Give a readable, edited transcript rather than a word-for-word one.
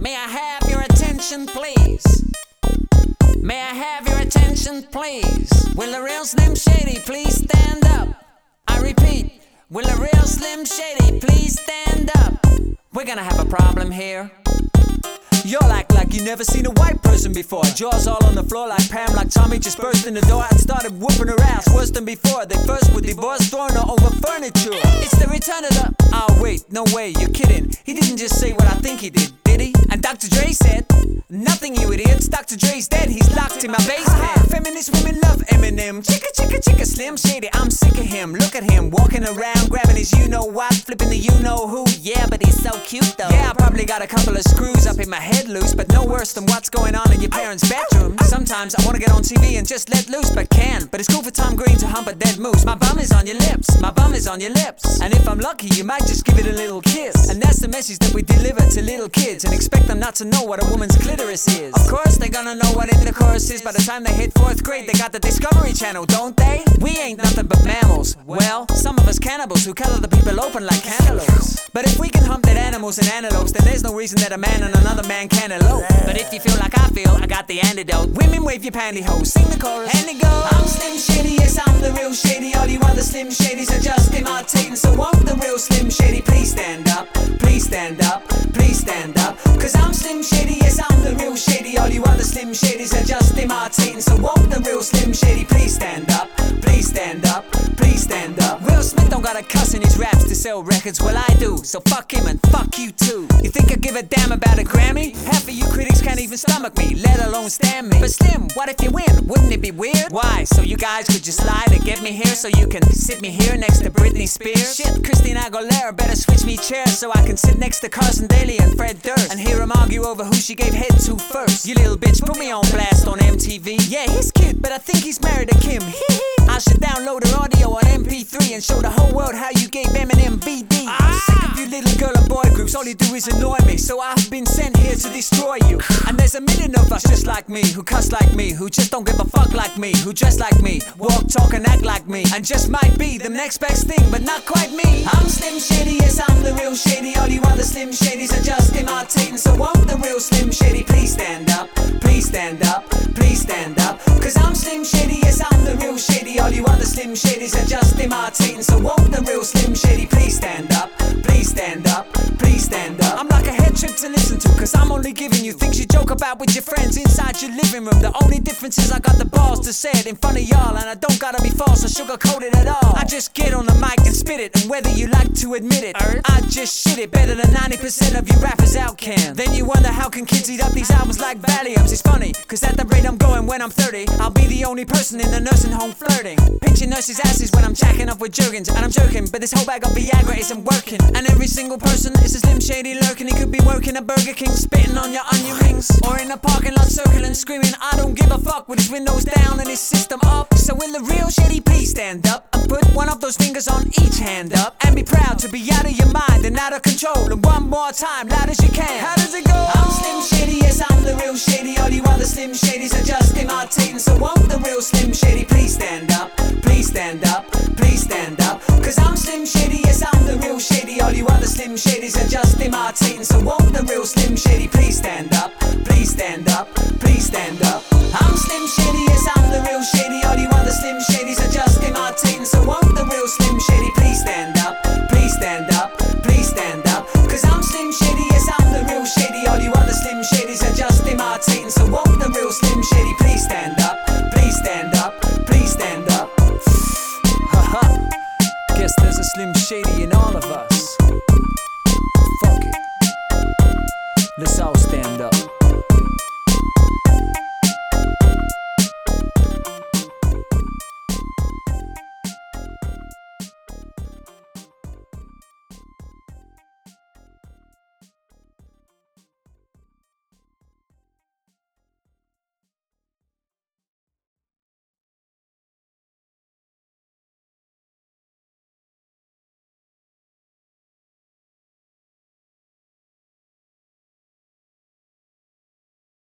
May I have your attention, please? May I have your attention, please? Will the real Slim Shady please stand up? I repeat, will the real Slim Shady please stand up? We're gonna have a problem here. Y'all act like you never seen a white person before. Jaws all on the floor like Pam, like Tommy just burst in the door and started whooping her ass worse than before. They first were divorced, throwing her over furniture. It's the return of the... Oh wait, no way, you're kidding. He didn't just say what I think he did he? And Dr. Dre said, nothing, you idiots. Dr. Dre's dead, he's locked in my basement. Feminist women love Eminem. Chicka, chicka, chicka, Slim Shady, I'm sick of him. Look at him, walking around, grabbing his you-know-what, flipping the you-know-who. Yeah, but he's so cute though. Yeah, I probably got a couple of screws up in my head loose, but no worse than what's going on in your parents' bedroom. Sometimes I wanna get on TV and just let loose, but can't. But it's cool for Tom Green to hump a dead moose. My bum is on your lips, my bum is on your lips. And if I'm lucky, you might just give it a little kiss. And that's the message that we deliver to little kids, and expect them not to know what a woman's clitoris is. Of course they're gonna know what intercourse is by the time they hit 4th grade. They got the Discovery Channel, don't they? We ain't nothing but mammals. Well, some of us cannibals who cut other people open like cantaloupes. But if we can hump dead animals and antelopes, then there's no reason that a man and another man can't elope. But if you feel like I feel, I got the antidote. Women wave your pantyhose, sing the chorus, and it goes. I'm Slim Shady, yes I'm the real Shady. All you other Slim Shadys are just imitating. So won't the real Slim Shady please stand up? Please stand up, please stand up. Cause I'm Slim Shady, yes I'm the real Shady. All you other Slim Shadys are just imitating. So won't the real Slim Shady please stand up? Please stand up, please stand up. Will Smith don't gotta cuss in his raps to sell records, well I do. So fuck him and fuck you too. You think I give a damn about a Grammy? Half of you critics can't even stomach me, let alone stand me. But Slim, what if you win? Wouldn't it be weird? Why? So you guys could just slide and get me here, so you can sit me here next to Britney Spears? Shit, Christina Aguilera better switch me chairs so I can sit next to Carson Daly and Fred Durst and hear them argue over who she gave head to first. You little bitch, put me on blast on MTV. Yeah, he's cute, but I think he's married to Kim. I should download her audio on MP3 and show the whole world how you gave Eminem BD. I'm sick of you little girl and boy groups, all you do is annoy me. So I've been sent here to destroy you. And there's a million of us just like me, who cuss like me, who just don't give a fuck like me, who dress like me, walk, talk and act like me, and just might be the next best thing, but not quite me. I'm Slim Shady, yes I'm the real Shady. All you other Slim Shadys are just imitating. So won't the real Slim Shady please stand up? Please stand up, please stand up. Cause I'm Slim Shady, yes I'm the real Shady. All you other Slim Shadys are just imitating. So won't the real Slim Shady please stand up? Please stand up, please stand up. I'm like a head trip to listen to, cause I'm only giving you things you joke about with your friends inside your living room. The only difference is I got the balls to say it in front of y'all, and I don't gotta be false or sugarcoat it at all. I just get on the mic and spit it, and whether you like to admit it, I just shit it better than 90% of you rappers out can. Then you wonder how can kids eat up these albums like Valiums. It's funny, cause at the rate I'm going when I'm 30, I'll be the only person in the nursing home flirting, pinching nurses' asses when I'm jacking up with Jergens. And I'm joking, but this whole bag of Viagra isn't working. And every single person is a Slim Shady lurking. He could be working at Burger King, spitting on your onion rings, or in a parking lot circling, screaming I don't give a fuck with his windows down and his system up. So will the real Shady please stand up and put one of those fingers on each hand up, and be proud to be out of your mind and out of control. And one more time, loud as you can. How does it go? I'm Slim Shady, yes I'm the real Shady. All you other Slim Shadys are just imitating. So won't the real Slim Shady please stand up? Please stand up, please stand up. Cause I'm Slim Shady, yes I'm the real Shady. All you other Slim Shadys are just imitating. So won't the real Slim Shady please stand up? Please stand up, please stand up.